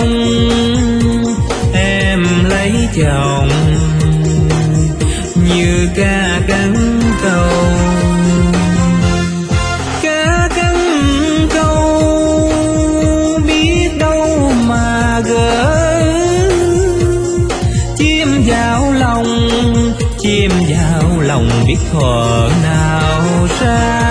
mong em lấy chồng như ca cắn câu. Ca cắn câu biết đâu mà gỡ, chim vào lòng biết thuở nào xa.